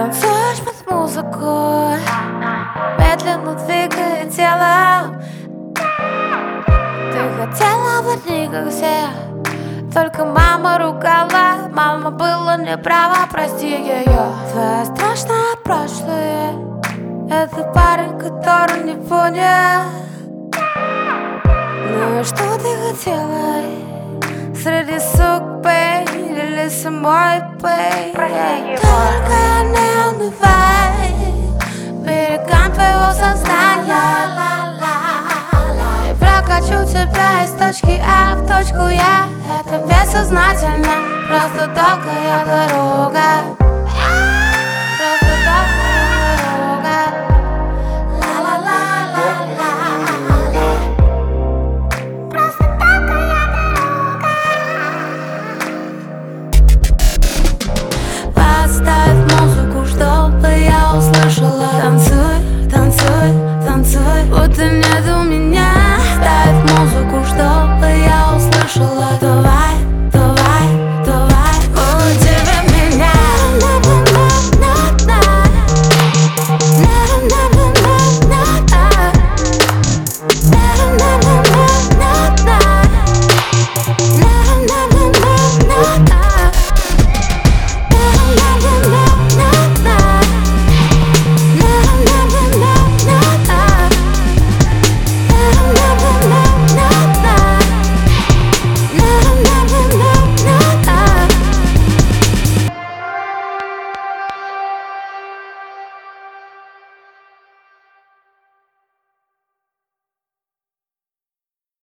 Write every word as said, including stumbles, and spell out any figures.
танцуешь под музыку, медленно двигая телом. Ты хотела быть не как все, только мама ругала. Мама была неправа, прости ее. Твое страшное прошлое — это парень, который не понял. Ну и что ты хотела среди сук, бэй, или самой, бэй? Только не унывай берегам твоего сознания. И прокачу тебя из точки А в точку Я. Это бессознательно, просто долгая дорога.